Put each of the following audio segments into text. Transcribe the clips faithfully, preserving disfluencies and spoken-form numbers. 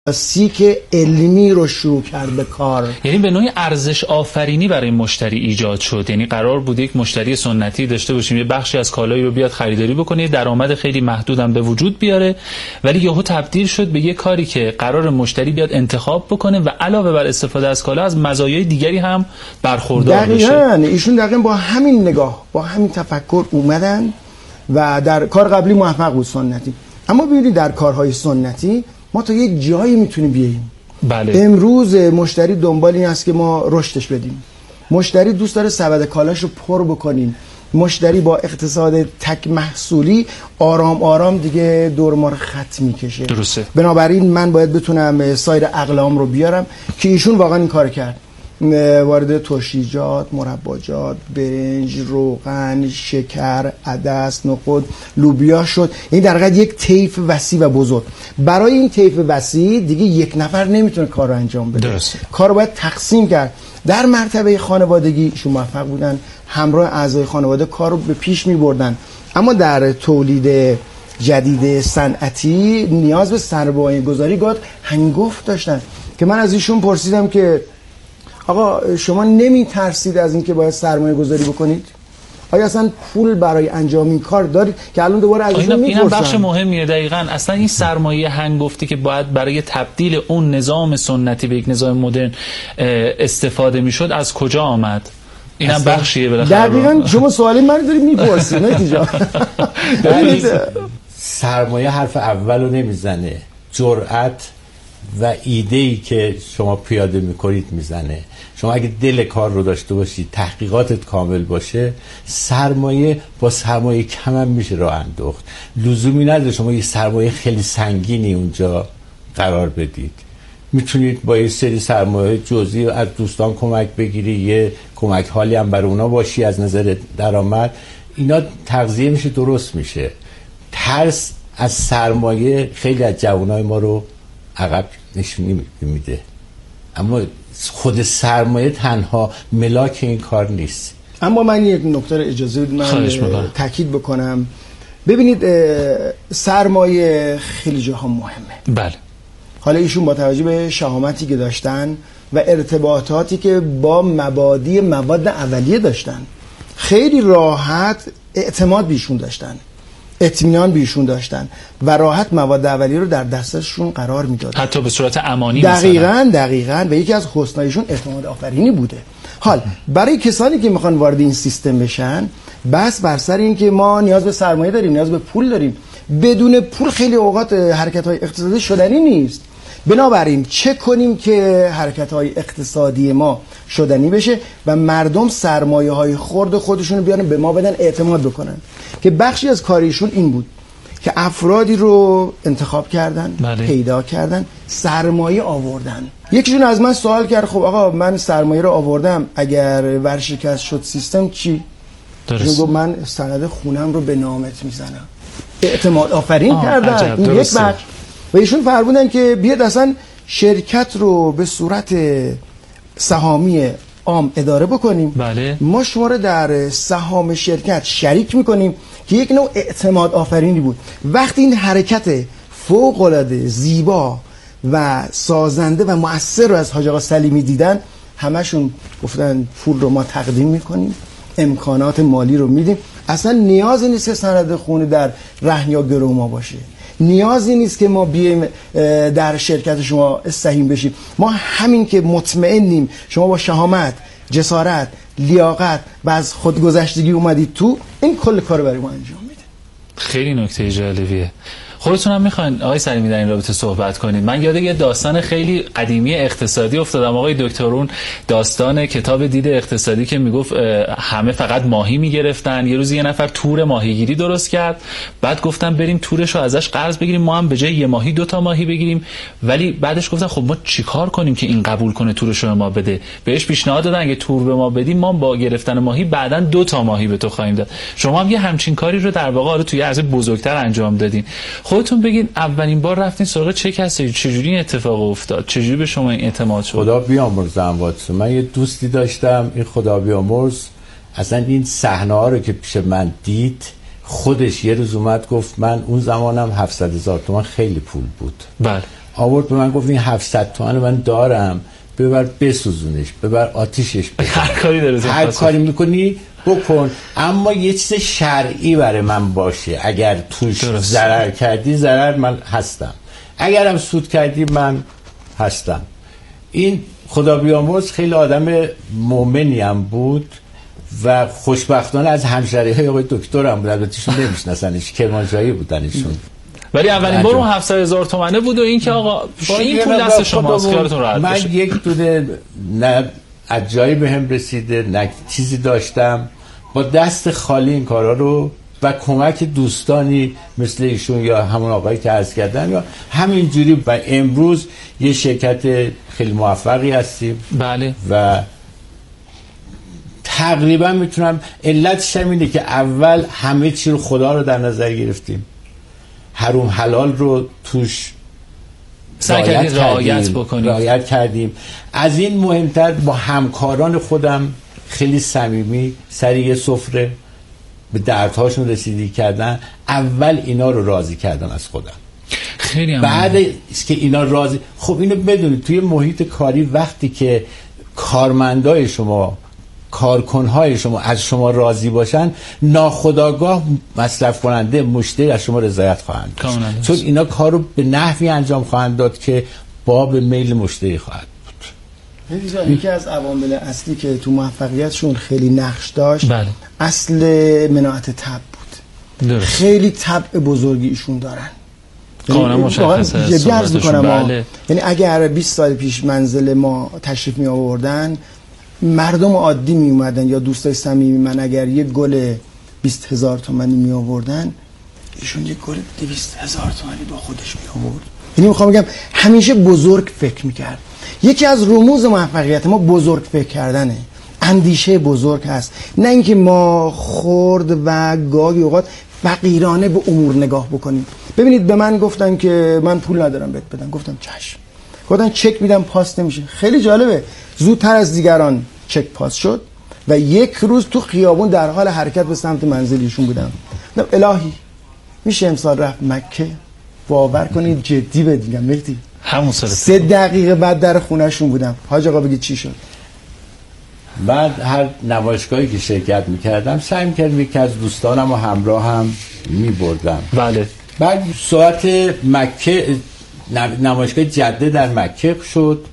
سیک علمی رو شروع کرد به کار. یعنی به نوعی ارزش آفرینی برای مشتری ایجاد شد. یعنی قرار بود یک مشتری سنتی داشته باشیم، یه بخشی از کالایی رو بیاد خریداری بکنه، درآمد خیلی محدودم به وجود بیاره، ولی یهو تبدیل شد به یه کاری که قرار مشتری بیاد انتخاب بکنه و علاوه بر استفاده از کالا از مزایای دیگری هم برخوردار بشه. دقیقاً ایشون دقیقاً با همین نگاه، با همین تفکر اومدن و در کار قبلی موفق بود سنتی. اما ببینید در کارهای سنتی ما تا یک جایی میتونیم بیاییم. بله. امروز مشتری دنبال این است که ما رشدش بدیم. مشتری دوست داره سبد کالاش رو پر بکنیم. مشتری با اقتصاد تک محصولی آرام آرام دیگه دور ما رو خط میکشه. درسته. بنابراین من باید بتونم سایر اقلام رو بیارم که ایشون واقعا این کار کرد. وارد ترشیجات، مرباجات، برنج، روغن، شکر، عدس، نخود، لوبیا شد. این در حقیقت یک طیف وسیع و بزرگ. برای این طیف وسیع دیگه یک نفر نمیتونه کار رو انجام بده. درسته. کار رو باید تقسیم کرد. در مرتبه خانوادگی ایشون موفق بودن، همراه اعضای خانواده کار رو به پیش میبردن. اما در تولید جدید صنعتی نیاز به سرمایه گذاری گاد هنگفت داشتن که من از ایشون پرسیدم که آقا شما نمی ترسید از اینکه باید سرمایه گذاری بکنید؟ آیا اصلا پول برای انجام این کار دارید؟ که الان دوباره از ایشون میپرسم. اینم بخش مهمیه. دقیقاً اصلا این سرمایه هنگفتی که باید برای تبدیل اون نظام سنتی به یک نظام مدرن استفاده میشد از کجا آمد؟ اینم بخشیه بالاخره. دقیقاً شما سوالی من دارید میپرسید نتیجه. سرمایه حرف اولو نمیزنه، جرأت و ایده‌ای که شما پیاده میکنید میزنه. شما اگه دل کار رو داشته باشید، تحقیقاتت کامل باشه، سرمایه با سرمایه کم هم میشه راه انداخت. لزومی نداره شما یه سرمایه خیلی سنگینی اونجا قرار بدید. میتونید با یه سری سرمایه جزئی از دوستان کمک بگیری، یه کمک حالی هم برای اونا باشی از نظر درآمد. اینا تغذیه میشه، درست میشه. ترس از سرمایه خیلی از جوانای ما رو عقب نشونی میده. اما خود سرمایه تنها ملاک این کار نیست. اما من یک نکته رو اجازه بدید من تاکید بکنم. ببینید سرمایه خیلی جاها مهمه. بله. حالا ایشون با توجه به شهامتی که داشتن و ارتباطاتی که با مبادی مواد اولیه داشتن، خیلی راحت اعتماد بیشون داشتن، اطمینان بیشون داشتن و راحت مواد اولیه رو در دستشون قرار میدادن، حتی به صورت امانی. دقیقاً مثلا. دقیقاً و یکی از حسنایشون اعتماد آفرینی بوده. حال برای کسانی که میخوان وارد این سیستم بشن، بس بر سر این که ما نیاز به سرمایه داریم، نیاز به پول داریم. بدون پول خیلی اوقات حرکت‌های اقتصادی شدنی نیست. بنابراین چه کنیم که حرکت‌های اقتصادی ما شدنی بشه و مردم سرمایه‌های خرد خودشون رو بیارن به ما بدن، اعتماد بکنن. که بخشی از کاریشون این بود که افرادی رو انتخاب کردن، بله. پیدا کردن، سرمایه آوردن. یکیشون از من سوال کرد خب آقا من سرمایه رو آوردم، اگر ورشکست شد سیستم چی؟ درست. گفت من سند خونم رو به نامت میزنم. اعتماد آفرین کردن. این یک بخش. و ایشون فرمودن که بیاد اصلا شرکت رو به صورت سهامی عام اداره بکنیم. بله. ما شما رو در سهام شرکت شریک میکنیم که یک نوع اعتماد آفرینی بود. وقتی این حرکت فوق العاده زیبا و سازنده و مؤثر رو از حاج آقا سلیمی دیدن، همشون گفتن پول رو ما تقدیم میکنیم، امکانات مالی رو میدیم. اصلا نیازی نیست که سند خونه در رهن یا گرو ما باشه. نیازی نیست که ما بیایم در شرکت شما سهیم بشیم. ما همین که مطمئنیم شما با شهامت، جسارت، لیاقت و از خودگذشتگی اومدید تو، این کل کار برای ما انجام میده. خیلی نکته جالبیه. خودتون هم میخواین آقای سلیمی در این رابطه صحبت کنید؟ من یاد یه داستان خیلی قدیمی اقتصادی افتادم آقای دکترون، داستان کتاب دید اقتصادی که میگفت همه فقط ماهی میگرفتن. یه روز یه نفر تور ماهیگیری درست کرد، بعد گفتن بریم تورشو ازش قرض بگیریم، ما هم به جای یه ماهی دو تا ماهی بگیریم. ولی بعدش گفتن خب ما چیکار کنیم که این قبول کنه تورشو به ما بده؟ بهش پیشنهاد دادن اگه تور به ما بدیم ما با گرفتن ماهی بعداً دو تا ماهی به تو خواهیم داد. شما هم یه همچین کاری رو در واقع توی عرض بزرگتر انجام دادین. خودتون بگین اولین بار رفتین سراغ چه کسی، چجوری این اتفاق افتاد، چجوری به شما این اعتماد شد؟ خدا بیامرزم واسه من یه دوستی داشتم، این خدا بیامرز اصلا این صحنه ها رو که پیش من دید، خودش یه روز اومد گفت من اون زمانم هفتصد هزار تومان خیلی پول بود. بله. آورد به من گفت این هفتصد تومن من دارم، ببر بسوزونش، ببر آتیشش بکن، هر کاری داری هر کاری میکنی بکن، اما یه چیز شرعی برای من باشه. اگر توش ضرر کردی ضرر من هستم، اگرم سود کردی من هستم. این خدا بیامرز خیلی آدم مؤمنی هم بود و خوشبختانه از همشهری‌های آقای دکتر هم بود، البته ایشون نمی‌شناسنش، کرمانشاهی بودنشون، ولی اولین بار اون هفتصد هزار تومانه بود و این که آقا این پول دست شماست، خیالتون راحت باشه. من یک دونه نه از جایی بهم رسیده نه چیزی داشتم، با دست خالی این کارا رو و کمک دوستانی مثل ایشون یا همون آقایی که عرض کردم یا همینجوری و امروز یه شرکت خیلی موفقی هستیم. بله. و تقریبا میتونم علتش هم اینه که اول همه چی رو خدا رو در نظر گرفتیم، حروم حلال رو توش رعایت رعایت بکنیم، رعایت کردیم. از این مهمتر با همکاران خودم خیلی صمیمی سر یه سفره به دردهاشون رسیدگی کردن. اول اینا رو راضی کردم از خودم، خیلی هم بعد است که اینا راضی. خب اینو بدونید توی محیط کاری وقتی که کارمندای شما، کارکنهای شما از شما راضی باشن، ناخودآگاه مصرف کننده، مشتری از شما رضایت خواهند داشت، چون اینا کارو به نحوی انجام خواهند داد که باب میل مشتری خواهد بود. یکی از عوامل اصلی که تو موفقیتشون خیلی نقش داشت، بله. اصل مناعت تب بود. درست. خیلی طبع بزرگی ایشون دارن، کاملا مشخصه صحبتشون. بله. یعنی اگر بیست سال پیش منزل ما تشریف می آوردن، مردم عادی می اومدن یا دوستای صمیمی من اگر یک گل بیست هزار تومانی می آوردن، ایشون یک گل دویست هزار تومانی با خودش می آورد. یعنی میخوام بگم همیشه بزرگ فکر میکرد. یکی از رموز موفقیت ما بزرگ فکر کردنه، اندیشه بزرگ هست، نه اینکه ما خرد و گاهی اوقات فقیرانه به امور نگاه بکنیم. ببینید به من گفتن که من پول ندارم بهت بدم، گفتم چشم. گفتن چک میدم پاس نمیشه. خیلی جالبه، زودتر از دیگران چک پاس شد و یک روز تو خیابون در حال حرکت به سمت منزلیشون بودم. الهی میشه امسال رفت مکه؟ باور کنید جدی بهت میگم مهدی، همون سال سه دقیقه بعد در خونهشون بودم. حاج آقا بگید چی شد؟ بعد هر نمایشگاهی که شرکت میکردم سعی میکردم یکی از دوستانم و همراه هم میبردم. بله. بعد ساعت مکه نمایشگاه جده در مکه شد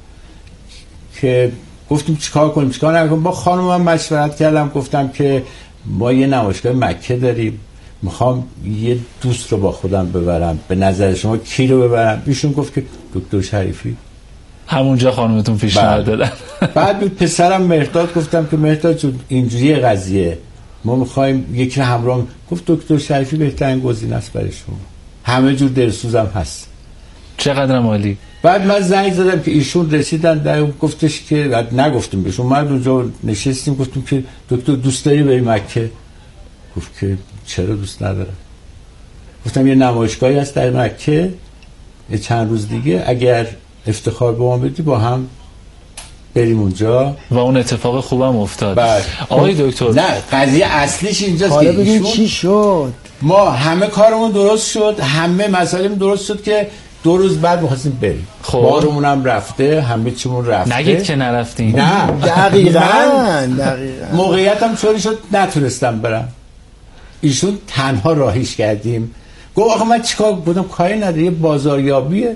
که گفتیم چیکار کنیم چیکار نکنیم. با خانمم مشورت کردم، گفتم که ما یه نمایشگاه مکه داریم، میخوام یه دوست رو با خودم ببرم، به نظر شما کی رو ببرم؟ ایشون گفت که دکتر شریفی. همونجا خانمتون پیشنهاد دادن. بعد به پسرم مهرداد گفتم که مهرداد جون اینجوری قضیه، ما میخوایم یکی همراه. گفت دکتر شریفی بهترین گزینه است برای شما، همه جور دلسوزم هست. چقدر عالی. بعد من زنگ زدم که ایشون رسیدن در گفتش که نگفتیم بهشون، ما اونجا نشستیم گفتیم که دکتر دوست داری بری مکه؟ گفت که چرا دوست ندارم. گفتم یه نمایشگاهی هست در مکه چند روز دیگه، اگر افتخار به ما بدی با هم بریم اونجا. و اون اتفاق خوبم افتاد. بعد آقای دکتر نه قضیه اصلیش اینجاست که ایشون چی شد؟ ما همه کارمون درست شد، همه مسائلمون درست شد که دو روز بعد می‌خواستیم بریم. خب بارمون هم رفته، همه چیمون رفته. نگید که نرفتین. نه دقیقاً دقیقاً موقعیتم طوری شد نتونستم برم. ایشون تنها راهیش کردیم. گفت آخه من چیکار بودم؟ کاری نداره، یه بازاریابیه،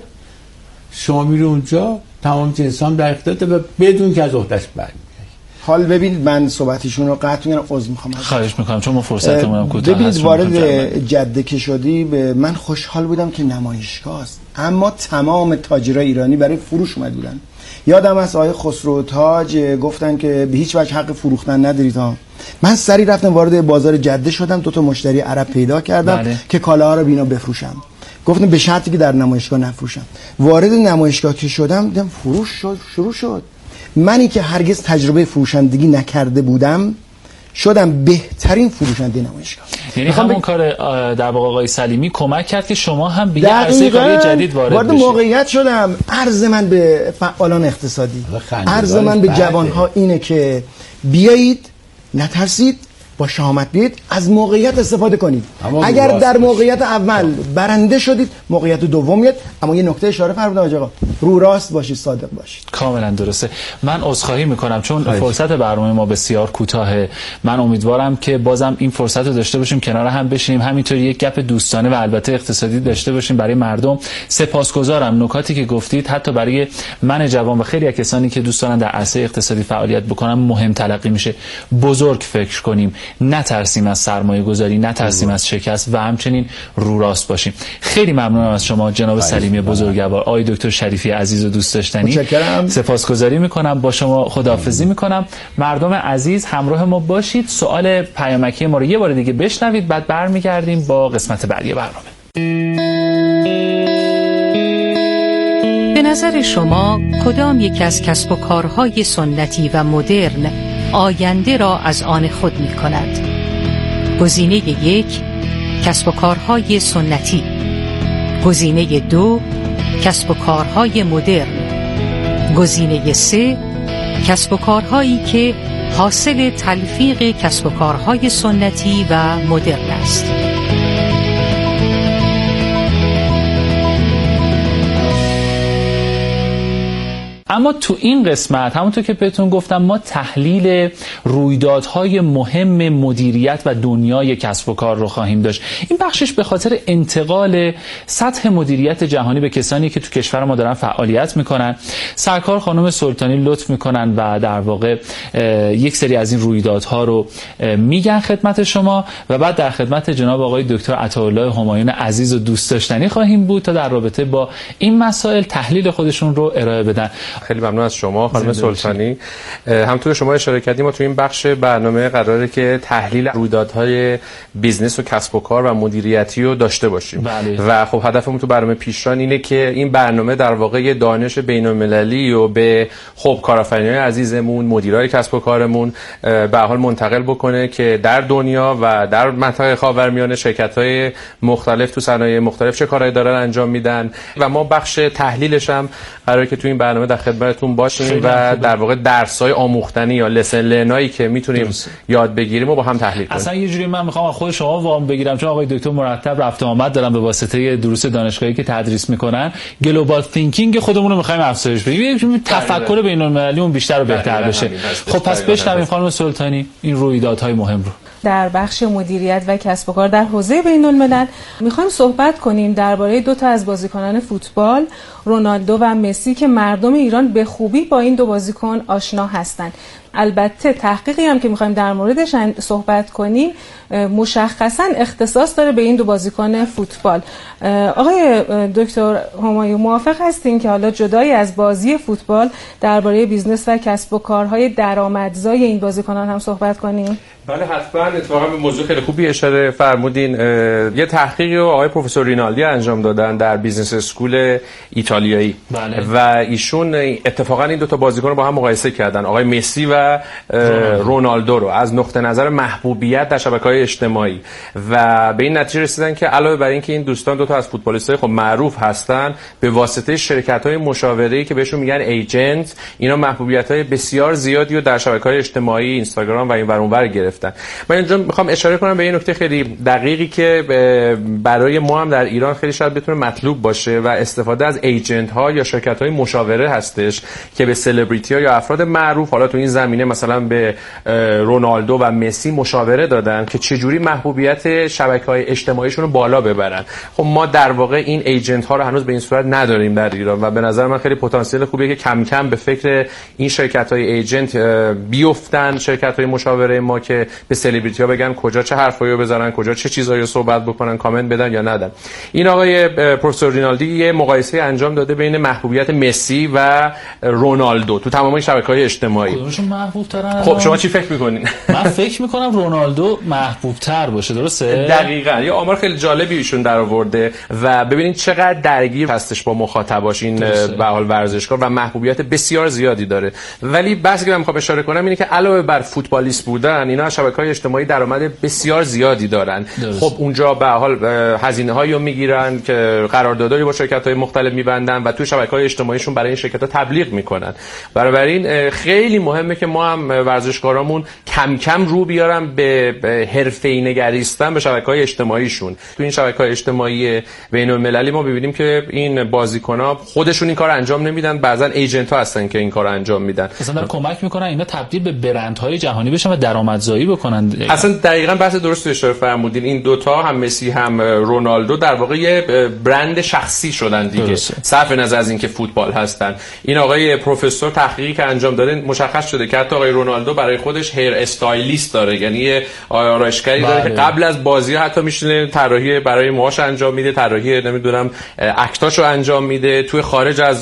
شما میری اونجا تمام جنسام در اختیارت و بدون که از عهده‌اش برمی‌گردی. حال ببینید من صحبتیشون رو قطع می‌کنم، عذر می‌خوام. خواهش می‌کنم چون ما فرصتمون هم کوتاه ببینید وارد جده که شدی به من خوشحال بودم که نمایشگاه است، اما تمام تاجرای ایرانی برای فروش اومد بودن. یادم از آقای خسرو تاج گفتن که به هیچ وجه حق فروختن ندارید ها. من سری رفتم وارد بازار جده شدم، دو تا مشتری عرب پیدا کردم بله. که کالاها رو بینا بفروشم. گفتم به شرطی که در نمایشگاه نفروشم. وارد نمایشگاه که شدم دیدم فروش شد، شروع شد. منی که هرگز تجربه فروشندگی نکرده بودم شدم بهترین فروشنده نمایشگاه. یعنی همون کار در واقع آقای سلیمی کمک کرد که شما هم به یه عرصه کاری جدید وارد وارد بشید. موقعیت شدم. عرض من به فعالان اقتصادی، عرض من به جوانها اینه که بیایید، نترسید، با شهامت بیاید از موقعیت استفاده کنید. اگر در موقعیت اول برنده شدید موقعیت دوم میاد. اما یه نکته اشاره فرمودم آقا، رو راست باشید، صادق باشید. کاملا درسته. من عذرخواهی میکنم چون خواهش. فرصت برنامه ما بسیار کوتاهه. من امیدوارم که بازم این فرصت رو داشته باشیم کنار هم بشینیم، همینطوری یک گپ دوستانه و البته اقتصادی داشته باشیم برای مردم. سپاسگزارم. نکاتی که گفتید حتی برای من جوان و خیلی از کسانی که دوست دارن در عرصه اقتصادی فعالیت بکنن مهم تلقی میشه. بزرگ فکر کنیم، نترسیم از سرمایه گذاری، نترسیم از شکست و همچنین رو راست باشیم. خیلی ممنونم از شما جناب سلیمی بزرگوار، آقای دکتر شریفی عزیز و دوست داشتنی. سپاسگزاری میکنم. با شما خداحافظی میکنم. مردم عزیز همراه ما باشید. سوال پیامکی ما رو یه بار دیگه بشنوید، بعد برمیگردیم با قسمت بعدی برنامه. به نظر شما کدام یک از کسب و کارهای سنتی و مدرن آینده را از آن خود می کند؟ گزینه یک، کسب و کارهای سنتی. گزینه دو، کسب و کارهای مدرن. گزینه سه، کسب و کارهایی که حاصل تلفیق کسب و کارهای سنتی و مدرن است. اما تو این قسمت همونطور که بهتون گفتم ما تحلیل رویدادهای مهم مدیریت و دنیای کسب و کار رو خواهیم داشت. این بخشش به خاطر انتقال سطح مدیریت جهانی به کسانی که تو کشور ما دارن فعالیت میکنن. سرکار خانم سلطانی لطف میکنن و در واقع یک سری از این رویدادها رو میگن خدمت شما و بعد در خدمت جناب آقای دکتر عطاالله همایون عزیز و دوست داشتنی خواهیم بود تا در رابطه با این مسائل تحلیل خودشون رو ارائه بدن. خیلی ممنون از شما خانم سلطانی. همونطور که شما اشاره کردیم ما تو این بخش برنامه قراره که تحلیل رویدادهای بیزنس و کسب و کار و مدیریتی رو داشته باشیم. بله. و خب هدفمون تو برنامه پیشران اینه که این برنامه در واقع یه دانش بین‌المللی و به خب کارآفرینای عزیزمون، مدیرای کسب و کارمون به حال منتقل بکنه که در دنیا و در منطقه خاورمیانه شرکت‌های مختلف تو صنایع مختلف چه کارهایی دارن انجام میدن و ما بخش تحلیلش هم قراره که تو این برنامه در خدمتتون باشیم و در واقع درس‌های آموختنی یا لسن لرنایی که میتونیم درست. یاد بگیریم و با هم تحلیل کنیم. اصلا یه جوری من میخوام از خود شما وام بگیرم چون آقای دکتر مرتب رفت و آمد دارن به واسطه دروس دانشگاهی که تدریس میکنن. گلوبال تینکینگ خودمون رو میخوایم افزایش بدیم، تفکر بین‌المللیمون بیشتر و بهتر بشه. خب پس بشنویم خانم سلطانی این رویدادهای مهم رو. در بخش مدیریت و کسب و کار در حوزه بین‌الملل میخوایم صحبت کنیم درباره دو تا از بازیکنان فوتبال، رونالدو و مسی، که مردم ایران به خوبی با این دو بازیکن آشنا هستند. البته تحقیقی هم که میخوایم در موردش صحبت کنیم مشخصا اختصاص داره به این دو بازیکن فوتبال. آقای دکتر همایون موافق هستین که حالا جدای از بازی فوتبال درباره بیزنس و کسب و کارهای درآمدزای این بازیکنان هم صحبت کنیم؟ بله حتما. اتفاقا به موضوع خیلی خوبی اشاره فرمودین. یه تحقیقی رو آقای پروفسور رینالدی انجام دادن در بیزنس اسکول ایتالیایی. بله. و ایشون اتفاقا این دو تا بازیکن رو با هم مقایسه کردن، آقای مسی و رونالدو رو، از نقطه نظر محبوبیت در شبکه‌های اجتماعی و به این نتیجه رسیدن که علاوه بر اینکه این دوستان دو تا از فوتبالیستای خب معروف هستن، به واسطه شرکت‌های مشاوره‌ای که بهشون میگن ایجنت، اینا محبوبیت‌های بسیار زیادی رو در شبکه‌های اجتماعی، اینستاگرام و این ور اون ور گرفتن. من اینجا میخوام اشاره کنم به این نکته خیلی دقیقی که برای ما هم در ایران خیلی شاید بتونه مطلوب باشه و استفاده از ایجنت ها یا شرکت های مشاوره هستش که به سلبریتی ها یا افراد معروف حالا تو این زمینه مثلا به رونالدو و مسی مشاوره دادن که چجوری محبوبیت شبکه‌های اجتماعیشون رو بالا ببرن. خب ما در واقع این ایجنت ها رو هنوز به این صورت نداریم در ایران و به نظر من خیلی پتانسیل خوبیه که کم کم به فکر این شرکت های ایجنت بیفتن، شرکت های مشاوره ما، که به سلبریتی ها بگن کجا چه حرفایی رو بزنن، کجا چه چیزایی رو صحبت بکنن، کامنت بدن یا ندن. این آقای پروفسور رینالدی یه مقایسه انجام داده بین محبوبیت مسی و رونالدو تو تمام شبکه‌های اجتماعی. کدومشون محبوب ترن؟ خب شما چی فکر می‌کنین؟ من فکر می‌کنم رونالدو محبوب تر باشه. درسته؟ دقیقاً. یه آمار خیلی جالبی ایشون در آورده و ببینید چقدر درگیر هستش با مخاطباش این به حال ورزشکار و محبوبیت بسیار زیادی داره. ولی بحثی که من می‌خوام اشاره کنم اینه که علاوه بر فوتبالیست بودن، اینا از شبکه‌های اجتماعی درآمد بسیار زیادی دارن. درست. خب اونجا به حال هزینه‌هایی رو میگیرن که قراردادایی با شرکت‌های مختلف می‌بندن و تو شبکه‌های اجتماعیشون برای این شرکت‌ها تبلیغ می‌کنن. بنابراین خیلی مهمه که ما هم ورزشکارامون کم کم رو بیارن به حرفه‌ای نگریستن به شبکه‌های اجتماعیشون. تو این شبکه‌های اجتماعی بین‌المللی ما ببینیم که این بازیکن‌ها خودشون این کار انجام نمیدن، بعضن ایجنت‌ها هستن که این کارو انجام میدن. مثلا کمک میکنن اینا تبدیل به برندهای جهانی بشن و درآمدزایی بکنن. اصلا دقیقاً بحث درست اشاره فرمودین. این دوتا هم مسی هم رونالدو در واقع یه برند شخصی شدن دیگه، صرف نظر از اینکه فوتبال هستن. این آقای پروفسور تحقیقی که انجام داده مشخص شده که حتی آقای رونالدو برای خودش هیر استایلیست داره، یعنی یه آرایشگری داره که قبل از بازی حتی میشینه طراحی برای موهاش انجام میده، طراحی نمیدونم اکتاشو انجام میده، توی خارج از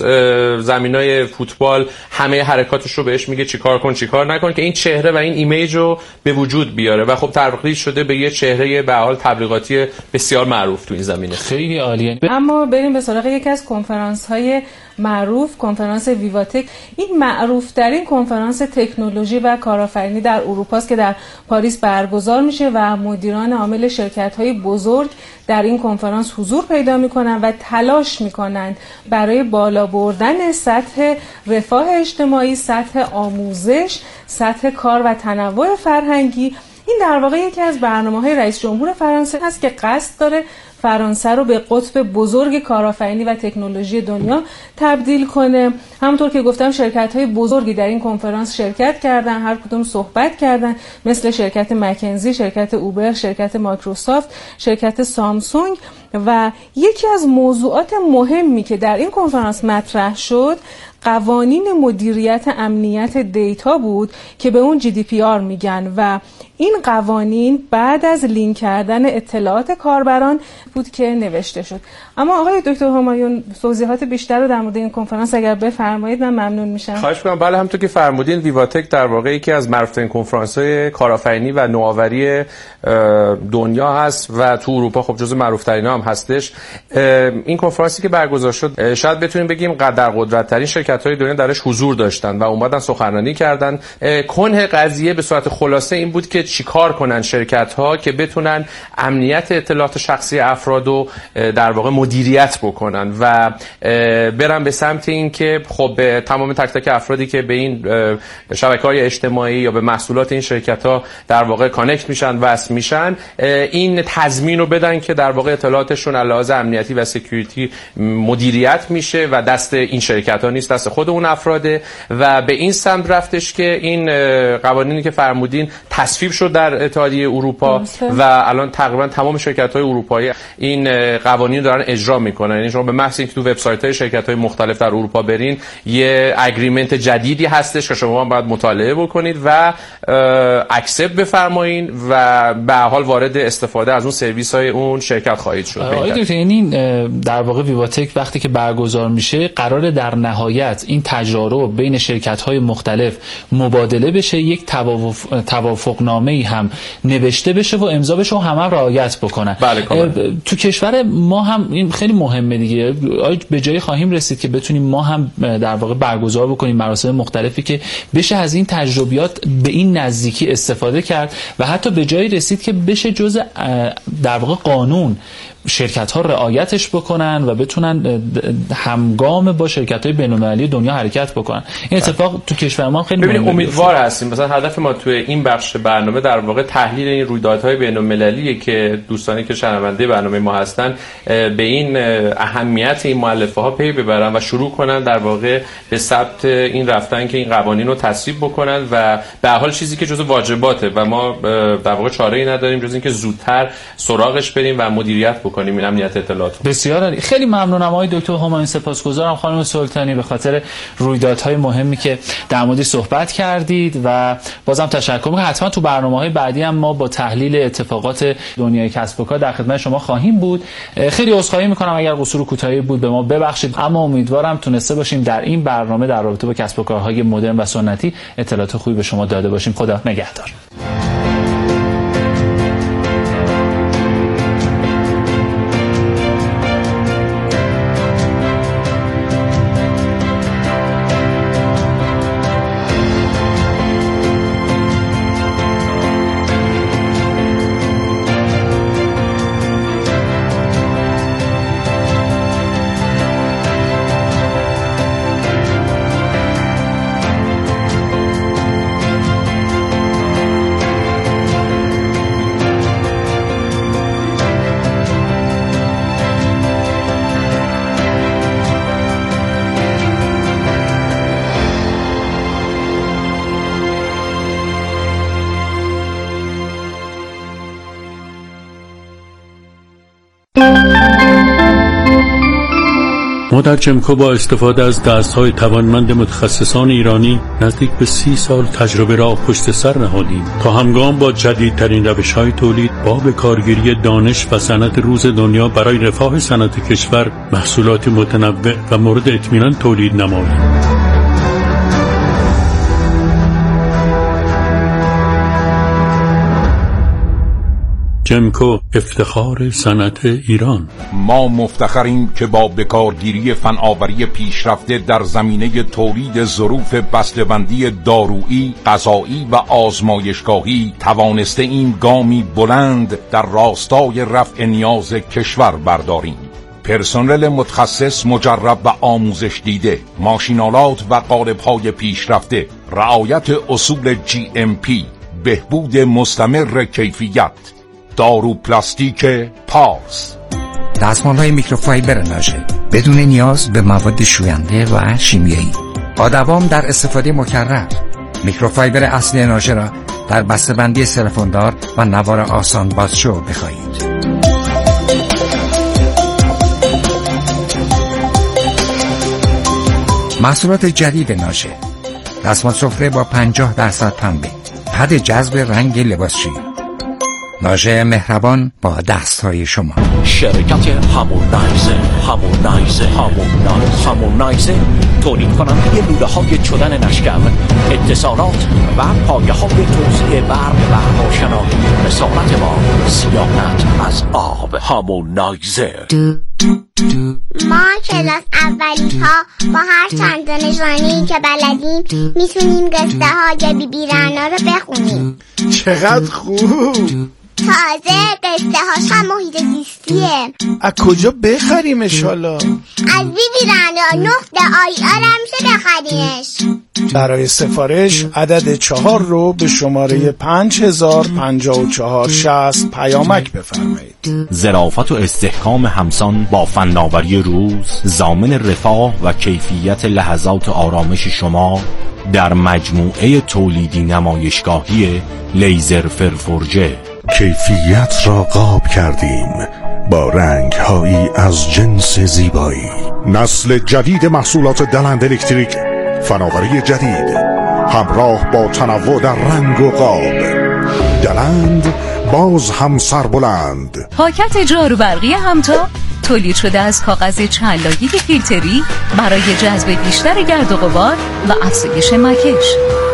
زمینای فوتبال همه حرکاتش رو بهش میگه چیکار کن چیکار نکن که این چهره و این ایمیج رو به وجود بیاره و خب تبدیل شده به یه چهره به حال تبلیغاتی بسیار معروف تو این زمینه. خیلی عالیه. اما بریم به سراغ یکی از کنفرانس‌های معروف، کنفرانس ویواتک. این معروف ترین کنفرانس تکنولوژی و کارآفرینی در اروپا است که در پاریس برگزار میشه و مدیران عامل شرکت‌های بزرگ در این کنفرانس حضور پیدا میکنن و تلاش میکنن برای بالا بردن سطح رفاه اجتماعی، سطح آموزش، سطح کار و تنوع فرهنگی. این در واقع یکی از برنامه‌های رئیس جمهور فرانسه هست که قصد داره فرانسه رو به قطب بزرگ کارآفرینی و تکنولوژی دنیا تبدیل کنه. همونطور که گفتم شرکت‌های بزرگی در این کنفرانس شرکت کردن، هر کدوم صحبت کردن، مثل شرکت مکنزی، شرکت اوبر، شرکت مایکروسافت، شرکت سامسونگ. و یکی از موضوعات مهمی که در این کنفرانس مطرح شد قوانین مدیریت امنیت دیتا بود که به اون جی دی پی آر میگن و این قوانین بعد از لینک کردن اطلاعات کاربران بود که نوشته شد. اما آقای دکتر همایون توضیحات بیشتر رو در مورد این کنفرانس اگر بفرمایید من ممنون میشم. خواهش می‌کنم. بله همونطور که فرمودین ویواتک در واقع یکی از معروف‌ترین کنفرانس‌های کارآفرینی و نوآوری دنیا هست و تو اروپا خب جزو معروف‌ترین‌ها هم هستش. این کنفرانسی که برگزار شد شاید بتونیم بگیم در قدرت‌ترین شرکت‌های دنیا درش حضور داشتن و اومدن سخنرانی کردن. کنه قضیه به صورت خلاصه این بود که چیکار کنن شرکت‌ها که بتونن امنیت اطلاعات شخصی افراد رو در واقع مدیریت بکنن و برن به سمت این که خب تمام تک تک افرادی که به این شبکه‌های اجتماعی یا به محصولات این شرکت‌ها در واقع کانکت میشن وصل میشن این تضمین رو بدن که در واقع اطلاعاتشون از لحاظ امنیتی و سکیوریتی مدیریت میشه و دست این شرکت‌ها نیست، دست خود اون افراده و به این سمت رفتش که این قوانینی که فرمودین تصویب شد در اتحادیه اروپا درسته. و الان تقریبا تمام شرکت‌های اروپایی این قوانین دارن اجرا میکنن. یعنی شما به محض اینکه تو وبسایت‌های شرکت‌های مختلف در اروپا برین یه اگریمنت جدیدی هستش که شما باید مطالعه بکنید و اکسپت بفرمایید و به حال وارد استفاده از اون سرویس‌های اون شرکت خواهید شد. آقای دکتر یعنی در واقع ویواتک وقتی که برگزار میشه قراره در نهایت این تجارب بین شرکت‌های مختلف مبادله بشه، یک توافق توافقنامه‌ای هم نوشته بشه و امضا بشه و همه رعایت بکنن. بله تو کشور ما هم این خیلی مهمه دیگه. آیا به جایی خواهیم رسید که بتونیم ما هم در واقع برگزار بکنیم مراسم مختلفی که بشه از این تجربیات به این نزدیکی استفاده کرد و حتی به جایی رسید که بشه جزء در واقع قانون شرکت ها رعایتش بکنن و بتونن همگام با شرکت های بین‌المللی دنیا حرکت بکنن. این اتفاق تو کشور ما خیلی ببینید امیدوار هستیم. مثلا هدف ما تو این بخش برنامه در واقع تحلیل این رویدادهای بین‌المللیه که دوستانی که شنونده برنامه ما هستن به این اهمیت این مؤلفه ها پی ببرن و شروع کنن در واقع به ثبت این رفتن که این قوانین رو تصویب بکنن و به هر حال چیزی که جزو واجباته و ما در واقع چاره‌ای نداریم جز اینکه زودتر سراغش بریم و مدیریت کنیم این امنیت اطلاعات. بسیار عالی. خیلی ممنونم آقای دکتر همایون، سپاسگزارم خانم سلطانی به خاطر رویدادهای مهمی که در موردش صحبت کردید و بازم تشکر می‌کنم. حتما تو برنامه‌های بعدی هم ما با تحلیل اتفاقات دنیای کسب و کار در خدمت شما خواهیم بود. خیلی عذرخواهی می‌کنم اگر قصور کوتاهی بود به ما ببخشید، اما امیدوارم تونسته باشیم در این برنامه در رابطه با کسب و کارهای مدرن و سنتی اطلاعات خوبی به شما داده باشیم. خدا نگهدار. ما در جمکو با استفاده از دست‌های توانمند متخصصان ایرانی نزدیک به سی سال تجربه را پشت سر نهادیم تا همگام با جدیدترین روش‌های تولید با به کارگیری دانش و صنعت روز دنیا برای رفاه صنعت کشور محصولات متنوع و مورد اطمینان تولید نماییم. جمکو، افتخار صنعت ایران. ما مفتخریم که با بکارگیری فناوری پیشرفته در زمینه تولید ظروف بسته‌بندی دارویی، غذایی و آزمایشگاهی توانسته این گامی بلند در راستای رفع نیاز کشور برداریم. پرسنل متخصص مجرب و آموزش دیده، ماشینالات و قالب‌های پیشرفته، رعایت اصول جی ام پی، بهبود مستمر کیفیت، دارو پلاستیک پارس. دستمال‌های میکروفایبر ناژه بدون نیاز به مواد شوینده و شیمیایی، با دوام در استفاده مکرر. میکروفایبر اصلی ناژه را در بسته‌بندی سلفوندار و نوار آسان بازشو بخواهید. محصولات جدید ناژه: دستمال سفره با پنجاه درصد پنبه، حد جذب رنگ لباسشویی. ناژه مهربان با دستهای شما. شرکت هامونایزر هامونایزر هامونایزر هامونایزر تولید کننده لوله های چدن نشکم، اتصالات و پایه های توزیع برق و روشنایی. رسالت ما صیانت از آب. هامونایزر. ما کلاس اولی ها با هر چند دانشوانی که بلدیم میتونیم قصه های بی بی رعنا رو بخونیم. چقدر خوب! تازه قصه هاش هم محیط زیستیه. از کجا بخریمش حالا؟ از بی بی رعنا نقطه آی آر هم میشه بخریمش. برای سفارش عدد چهار رو به شماره پنج هزار پنجاه و چهار شصت پیامک بفرمایید. ظرافت و استحکام همسان با فناوری روز، ضامن رفاه و کیفیت لحظات آرامش شما در مجموعه تولیدی نمایشگاهی لیزر فرفورجه. کیفیت را قاب کردیم با رنگ هایی از جنس زیبایی. نسل جدید محصولات دلند الکتریک، فناوری جدید همراه با تنوع در رنگ و قاب. دلند باز هم سربلند. پاکت جارو برقی همتا تولید شده از کاغذ چند لایه فیلتری برای جذب بیشتر گرد و غبار و افزایش مکش.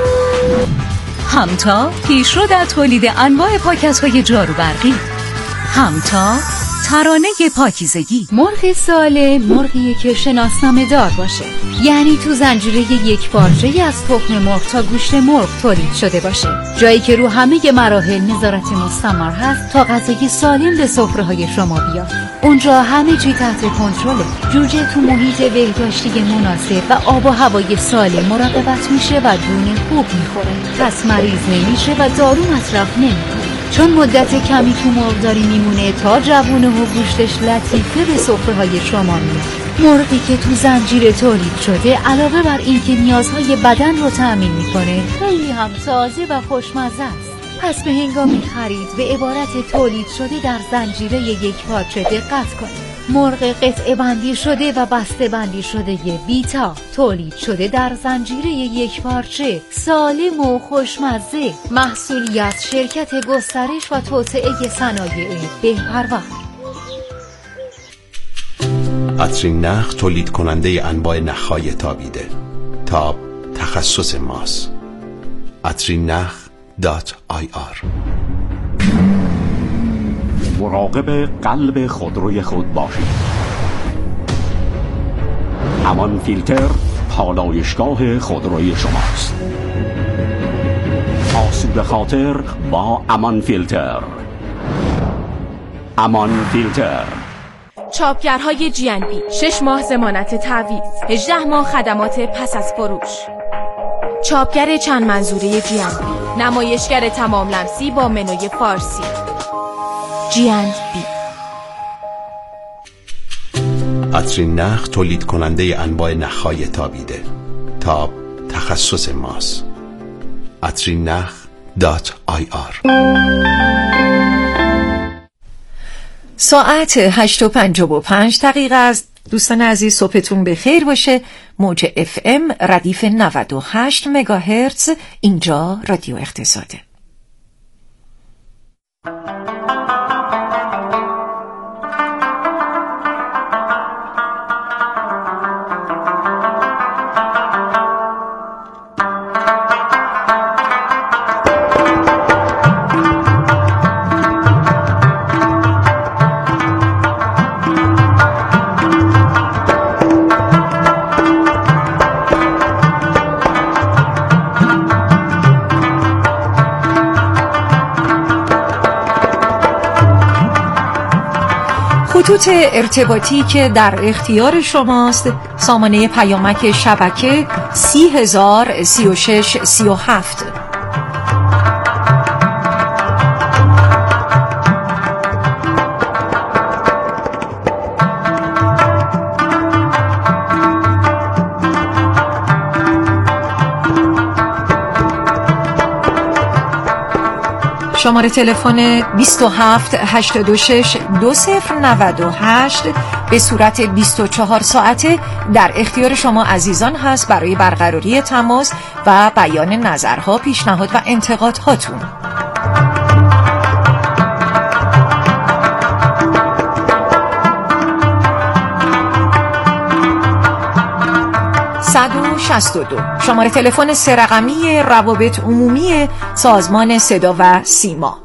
همتا پیشرو در تولید انواع پاکت‌های جارو برقی. همتا، ترانه پاکیزگی. مرغ سالم مرغیه که شناسنامه دار باشه، یعنی تو زنجیره یک پارچه از تخم مرغ تا گوشت مرغ تولید شده باشه، جایی که رو همه مراحل نظارت مستمر هست تا غذای سالم به سفره‌های شما بیاد. اونجا همه چی تحت کنترله، جوجه تو محیط بهداشتی مناسب و آب و هوای سالم مراقبت میشه و دونه خوب میخوره، پس مریض نمیشه و دارو مصرف نمیکنه، چون مدت کمی تو مرغداری میمونه تا جوونه و گوشتش لطیفه به سفره‌های شما میاد. مرغی که تو زنجیره تولید شده علاوه بر این که نیازهای بدن رو تأمین میکنه، خیلی هم تازه و خوشمزه است. پس به هنگام خرید به عبارت تولید شده در زنجیره یک پارچه دقت کنید. مرغ قطعه بندی شده و بسته بندی شده بیتا تولید شده در زنجیره یک پارچه، سالم و خوشمزه، محصولی از شرکت گسترش و توسعه صنایع بهپرور. عطرین نخ تولید کننده انواع نخهای تابیده. تاب تخصص ماست. عطرین نخ دات آی آر. مراقب قلب خودروی خود باشید. امان فیلتر پالایشگاه خودروی شماست. آسوده خاطر با امان فیلتر. امان فیلتر. چاپگرهای جی ان بی شش ماه ضمانت تعویض، هجده ماه خدمات پس از فروش. چاپگر چند منظوره جی ان بی، نمایشگر تمام لمسی با منوی فارسی. جی ان بی. عطرین نخ تولید کننده انواع نخهای تابیده. تاب تخصص ماست. عطرین نخ دات آی آر. ساعت هشت و پنجاه و پنج دقیقه است دوستان عزیز صبحتون بخیر باشه. موج اف ام ردیف نود و هشت مگاهرتز، اینجا رادیو اقتصاده. خطوط ارتباطی که در اختیار شماست: سامانه پیامک شبکه سی هزار سی و شش سی و هفت. شماره تلفن بیست و هفت هشتاد و شش دو صفر نود و هشت به صورت بیست و چهار ساعته در اختیار شما عزیزان هست برای برقراری تماس و بیان نظرها، پیشنهاد و انتقادهاتون. صد و شصت و دو شماره تلفن سه رقمی روابط عمومی سازمان صدا و سیما.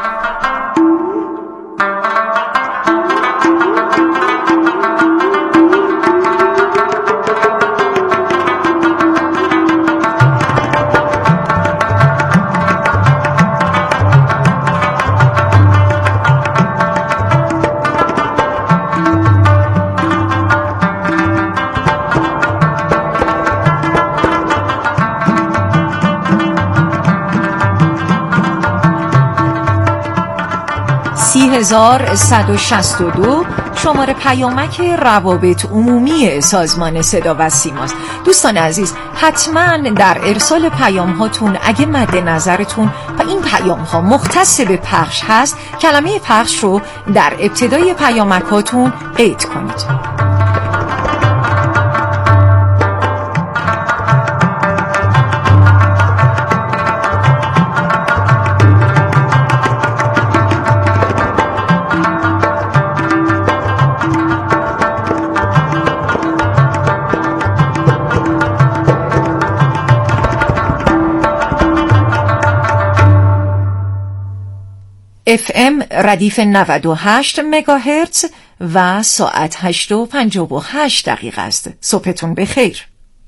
سی هزار صد و شصت و دو شماره پیامک روابط عمومی سازمان صدا و سیماست. دوستان عزیز، حتما در ارسال پیام هاتون اگه مد نظرتون و این پیام ها مختص به پخش هست، کلمه پخش رو در ابتدای پیامک هاتون قید کنید. اف ام ردیف نود و هشت مگاهرتز و ساعت هشت و پنجاه و هشت دقیقه است. صبحتون بخیر.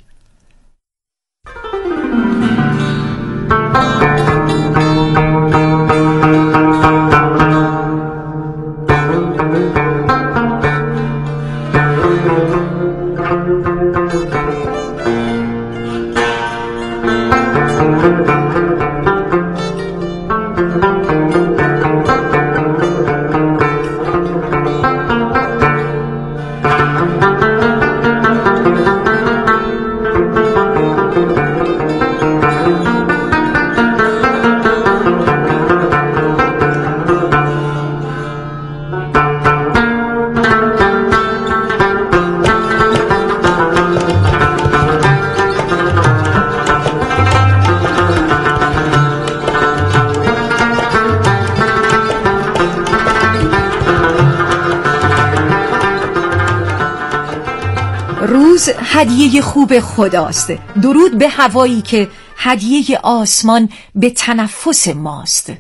روز هدیه خوب خداست. درود به هوایی که هدیه آسمان به تنفس ماست.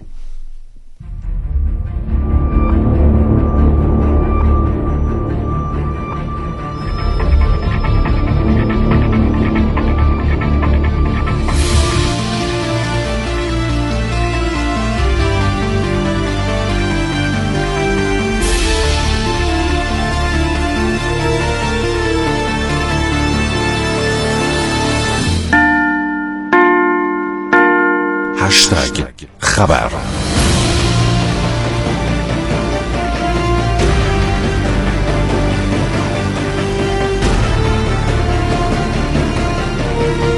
هشتگ خبر.